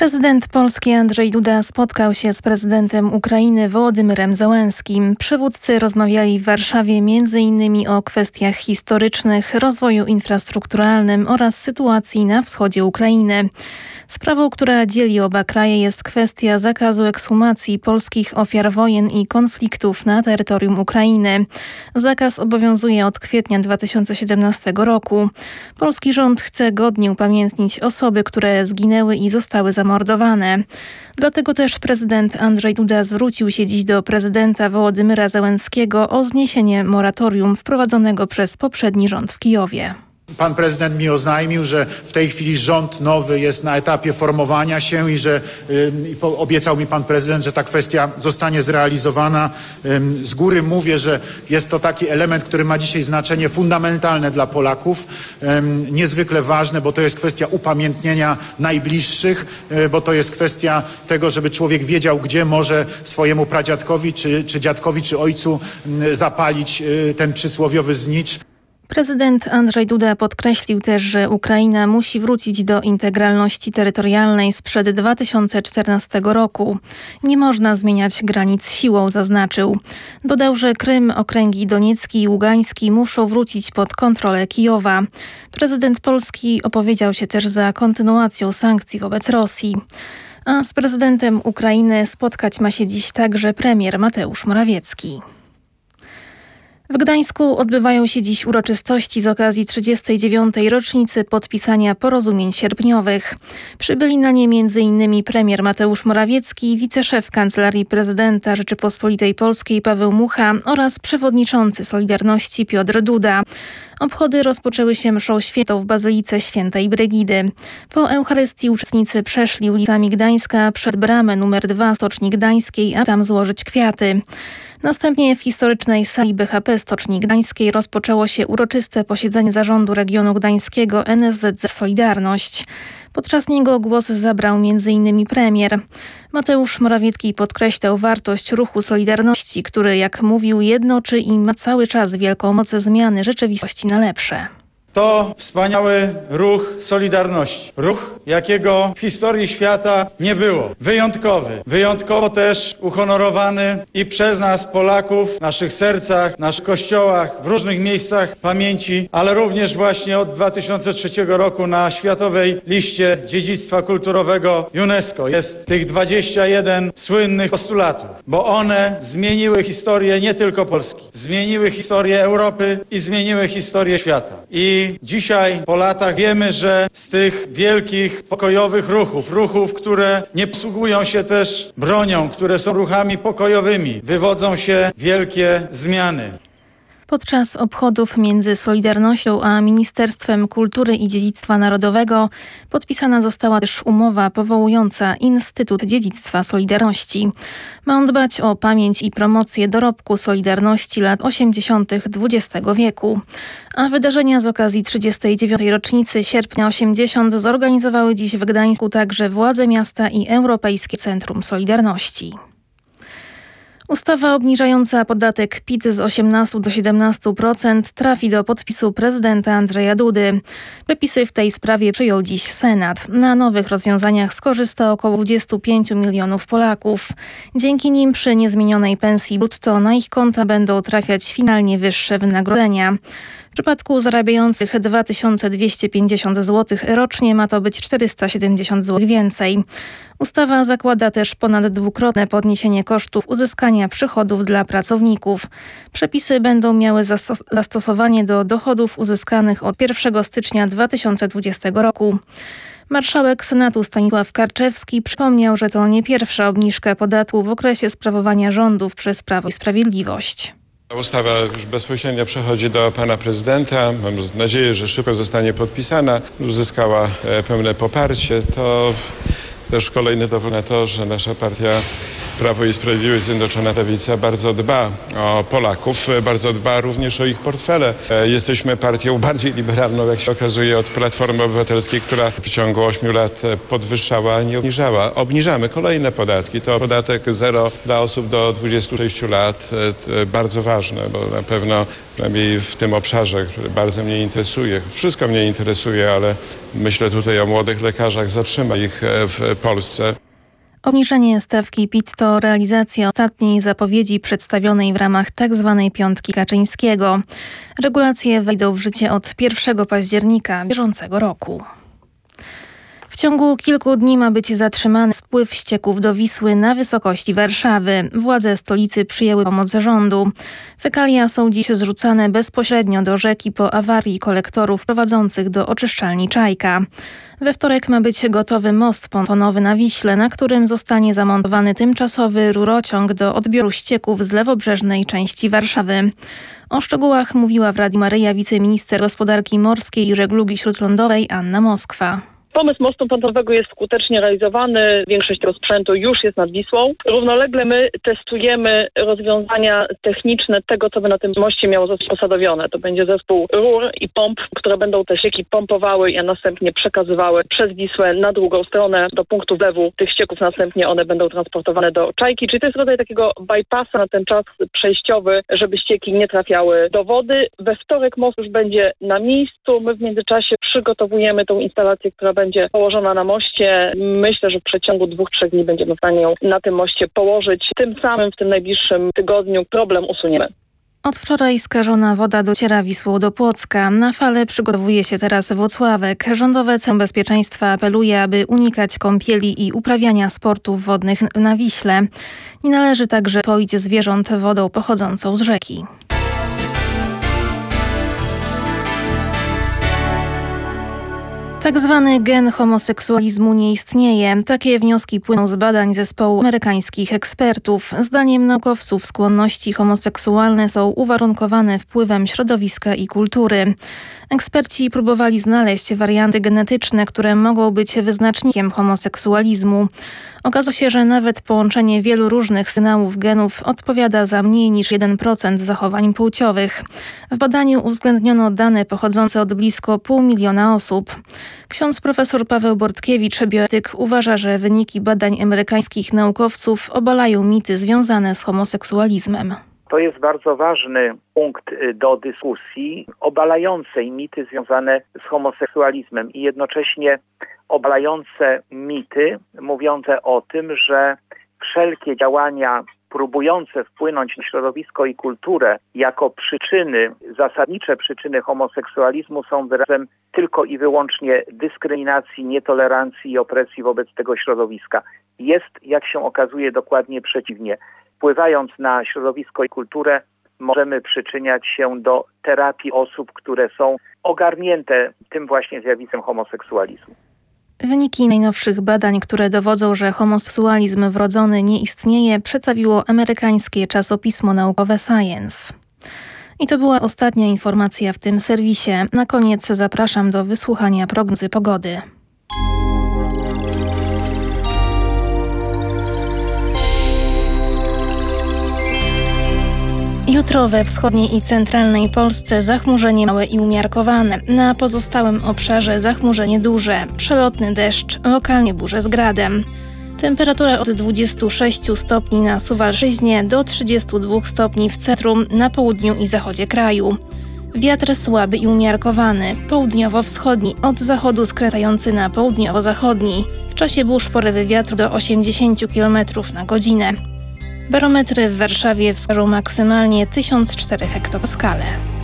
Prezydent Polski Andrzej Duda spotkał się z prezydentem Ukrainy Wołodymyrem Zełenskim. Przywódcy rozmawiali w Warszawie m.in. o kwestiach historycznych, rozwoju infrastrukturalnym oraz sytuacji na wschodzie Ukrainy. Sprawą, która dzieli oba kraje, jest kwestia zakazu ekshumacji polskich ofiar wojen i konfliktów na terytorium Ukrainy. Zakaz obowiązuje od kwietnia 2017 roku. Polski rząd chce godnie upamiętnić osoby, które zginęły i zostały zamordowane. Dlatego też prezydent Andrzej Duda zwrócił się dziś do prezydenta Wołodymyra Zełenskiego o zniesienie moratorium wprowadzonego przez poprzedni rząd w Kijowie. Pan prezydent mi oznajmił, że w tej chwili rząd nowy jest na etapie formowania się i że obiecał mi pan prezydent, że ta kwestia zostanie zrealizowana. Z góry mówię, że jest to taki element, który ma dzisiaj znaczenie fundamentalne dla Polaków, niezwykle ważne, bo to jest kwestia upamiętnienia najbliższych, bo to jest kwestia tego, żeby człowiek wiedział, gdzie może swojemu pradziadkowi, czy dziadkowi, czy ojcu zapalić ten przysłowiowy znicz. Prezydent Andrzej Duda podkreślił też, że Ukraina musi wrócić do integralności terytorialnej sprzed 2014 roku. Nie można zmieniać granic siłą, zaznaczył. Dodał, że Krym, okręgi doniecki i ługański muszą wrócić pod kontrolę Kijowa. Prezydent Polski opowiedział się też za kontynuacją sankcji wobec Rosji. A z prezydentem Ukrainy spotkać ma się dziś także premier Mateusz Morawiecki. W Gdańsku odbywają się dziś uroczystości z okazji 39. rocznicy podpisania porozumień sierpniowych. Przybyli na nie m.in. premier Mateusz Morawiecki, wiceszef Kancelarii Prezydenta Rzeczypospolitej Polskiej Paweł Mucha oraz przewodniczący Solidarności Piotr Duda. Obchody rozpoczęły się mszą świętą w Bazylice Świętej Brygidy. Po Eucharystii uczestnicy przeszli ulicami Gdańska przed bramę nr 2 Stoczni Gdańskiej, a tam złożyć kwiaty. Następnie w historycznej sali BHP Stoczni Gdańskiej rozpoczęło się uroczyste posiedzenie Zarządu Regionu Gdańskiego NSZZ Solidarność. Podczas niego głos zabrał m.in. premier. Mateusz Morawiecki podkreślał wartość ruchu Solidarności, który, jak mówił, jednoczy i ma cały czas wielką moc zmiany rzeczywistości na lepsze. To wspaniały ruch Solidarności. Ruch, jakiego w historii świata nie było. Wyjątkowy. Wyjątkowo też uhonorowany i przez nas, Polaków, w naszych sercach, w naszych kościołach, w różnych miejscach pamięci, ale również właśnie od 2003 roku na Światowej Liście Dziedzictwa Kulturowego UNESCO. Jest tych 21 słynnych postulatów, bo one zmieniły historię nie tylko Polski. Zmieniły historię Europy i zmieniły historię świata. I dzisiaj po latach wiemy, że z tych wielkich pokojowych ruchów, które nie posługują się też bronią, które są ruchami pokojowymi, wywodzą się wielkie zmiany. Podczas obchodów między Solidarnością a Ministerstwem Kultury i Dziedzictwa Narodowego podpisana została też umowa powołująca Instytut Dziedzictwa Solidarności. Ma on dbać o pamięć i promocję dorobku Solidarności lat 80. XX wieku. A wydarzenia z okazji 39. rocznicy sierpnia 80 zorganizowały dziś w Gdańsku także władze miasta i Europejskie Centrum Solidarności. Ustawa obniżająca podatek PIT z 18 do 17% trafi do podpisu prezydenta Andrzeja Dudy. Przepisy w tej sprawie przyjął dziś Senat. Na nowych rozwiązaniach skorzysta około 25 milionów Polaków. Dzięki nim przy niezmienionej pensji brutto na ich konta będą trafiać finalnie wyższe wynagrodzenia. W przypadku zarabiających 2250 zł rocznie ma to być 470 zł więcej. Ustawa zakłada też ponad dwukrotne podniesienie kosztów uzyskania przychodów dla pracowników. Przepisy będą miały zastosowanie do dochodów uzyskanych od 1 stycznia 2020 roku. Marszałek Senatu Stanisław Karczewski przypomniał, że to nie pierwsza obniżka podatku w okresie sprawowania rządów przez Prawo i Sprawiedliwość. Ustawa już bezpośrednio przechodzi do pana prezydenta. Mam nadzieję, że szybko zostanie podpisana, uzyskała pełne poparcie. To też kolejny dowód na to, że nasza partia Prawo i Sprawiedliwość, Zjednoczona Prawica bardzo dba o Polaków, bardzo dba również o ich portfele. Jesteśmy partią bardziej liberalną, jak się okazuje, od Platformy Obywatelskiej, która w ciągu 8 lat podwyższała, a nie obniżała. Obniżamy kolejne podatki. To podatek zero dla osób do 26 lat. Bardzo ważne, bo na pewno przynajmniej w tym obszarze, który bardzo mnie interesuje. Wszystko mnie interesuje, ale myślę tutaj o młodych lekarzach. Zatrzyma ich w Polsce. Obniżenie stawki PIT to realizacja ostatniej zapowiedzi przedstawionej w ramach tzw. piątki Kaczyńskiego. Regulacje wejdą w życie od 1 października bieżącego roku. W ciągu kilku dni ma być zatrzymany spływ ścieków do Wisły na wysokości Warszawy. Władze stolicy przyjęły pomoc rządu. Fekalia są dziś zrzucane bezpośrednio do rzeki po awarii kolektorów prowadzących do oczyszczalni Czajka. We wtorek ma być gotowy most pontonowy na Wiśle, na którym zostanie zamontowany tymczasowy rurociąg do odbioru ścieków z lewobrzeżnej części Warszawy. O szczegółach mówiła w Radiu Maryja wiceminister gospodarki morskiej i żeglugi śródlądowej Anna Moskwa. Pomysł mostu pontonowego jest skutecznie realizowany. Większość tego sprzętu już jest nad Wisłą. Równolegle my testujemy rozwiązania techniczne tego, co by na tym moście miało zostać posadowione. To będzie zespół rur i pomp, które będą te ścieki pompowały i następnie przekazywały przez Wisłę na drugą stronę do punktu wlewu tych ścieków. Następnie one będą transportowane do Czajki. Czyli to jest rodzaj takiego bypassa na ten czas przejściowy, żeby ścieki nie trafiały do wody. We wtorek most już będzie na miejscu. My w międzyczasie przygotowujemy tą instalację, która będzie położona na moście. Myślę, że w przeciągu 2-3 dni będziemy w stanie ją na tym moście położyć. Tym samym w tym najbliższym tygodniu problem usuniemy. Od wczoraj skażona woda dociera Wisłą do Płocka. Na falę przygotowuje się teraz Włocławek. Rządowe Centrum Bezpieczeństwa apeluje, aby unikać kąpieli i uprawiania sportów wodnych na Wiśle. Nie należy także poić zwierząt wodą pochodzącą z rzeki. Tak zwany gen homoseksualizmu nie istnieje. Takie wnioski płyną z badań zespołu amerykańskich ekspertów. Zdaniem naukowców skłonności homoseksualne są uwarunkowane wpływem środowiska i kultury. Eksperci próbowali znaleźć warianty genetyczne, które mogą być wyznacznikiem homoseksualizmu. Okazało się, że nawet połączenie wielu różnych sygnałów genów odpowiada za mniej niż 1% zachowań płciowych. W badaniu uwzględniono dane pochodzące od blisko 500 000 osób. Ksiądz profesor Paweł Bortkiewicz, bioetyk, uważa, że wyniki badań amerykańskich naukowców obalają mity związane z homoseksualizmem. To jest bardzo ważny punkt do dyskusji, obalającej mity związane z homoseksualizmem i jednocześnie obalające mity mówiące o tym, że wszelkie działania próbujące wpłynąć na środowisko i kulturę jako przyczyny, zasadnicze przyczyny homoseksualizmu są wyrazem tylko i wyłącznie dyskryminacji, nietolerancji i opresji wobec tego środowiska. Jest, jak się okazuje, dokładnie przeciwnie. Wpływając na środowisko i kulturę, możemy przyczyniać się do terapii osób, które są ogarnięte tym właśnie zjawiskiem homoseksualizmu. Wyniki najnowszych badań, które dowodzą, że homoseksualizm wrodzony nie istnieje, przedstawiło amerykańskie czasopismo naukowe Science. I to była ostatnia informacja w tym serwisie. Na koniec zapraszam do wysłuchania prognozy pogody. Jutro we wschodniej i centralnej Polsce zachmurzenie małe i umiarkowane. Na pozostałym obszarze zachmurzenie duże, przelotny deszcz, lokalnie burze z gradem. Temperatura od 26 stopni na Suwalszczyźnie do 32 stopni w centrum, na południu i zachodzie kraju. Wiatr słaby i umiarkowany, południowo-wschodni, od zachodu skręcający na południowo-zachodni. W czasie burz porywy wiatru do 80 km na godzinę. Barometry w Warszawie wskażą maksymalnie 1004 hektopaskale.